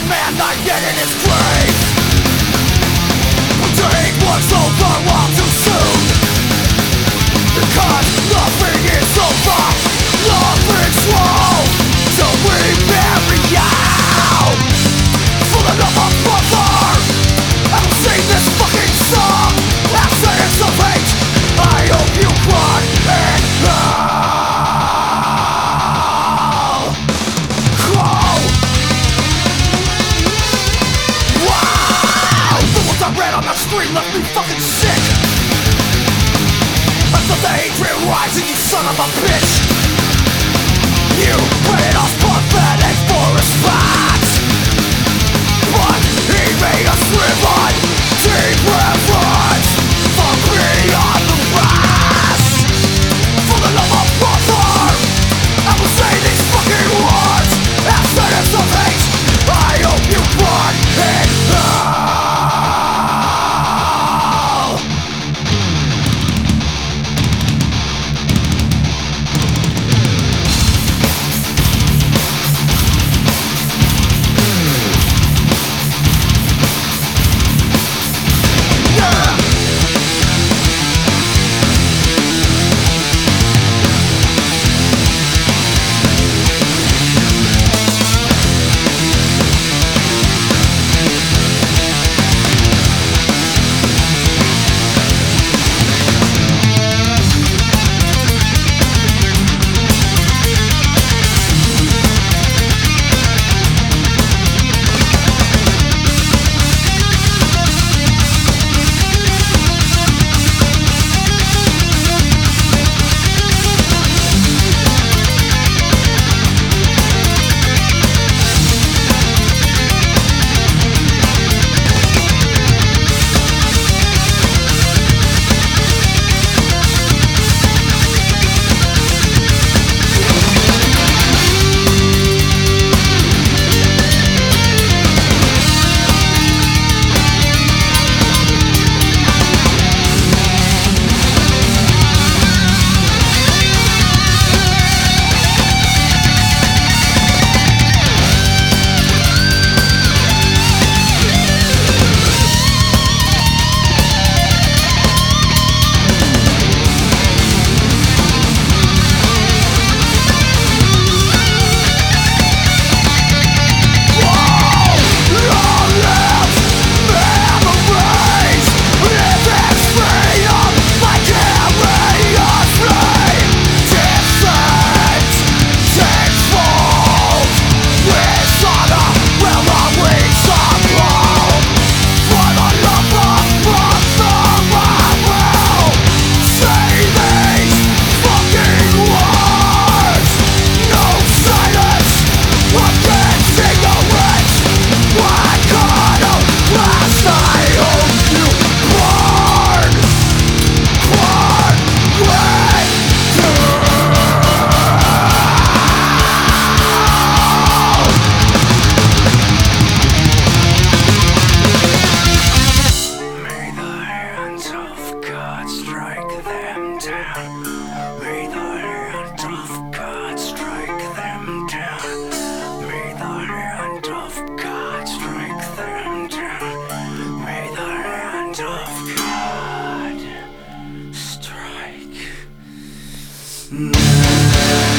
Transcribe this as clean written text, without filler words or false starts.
man not yet in his grave. But take what's over all too soon, because nothing is over, nothing's wrong till we bury you. For the love of mother, I will sing this fucking song after it's of hate. I hope you run in hell. Crow. Wow! The ones I read on the screen left me fucking sick. I felt the hatred rising, you son of a bitch. You played us pathetic for response, but he made us live on deep reverence for beyond the rest. For the love of mother, I will say these fucking words as sentence of hate. I hope you burn in hell. Strike.